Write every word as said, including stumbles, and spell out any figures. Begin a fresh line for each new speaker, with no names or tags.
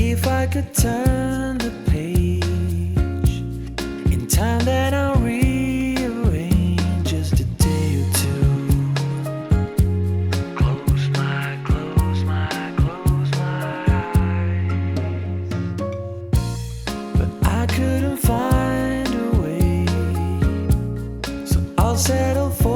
if I could turn the page in time, then I'll rearrange just a day or two. Close my, close my, close my eyes, but I couldn't find a way, so I'll settle for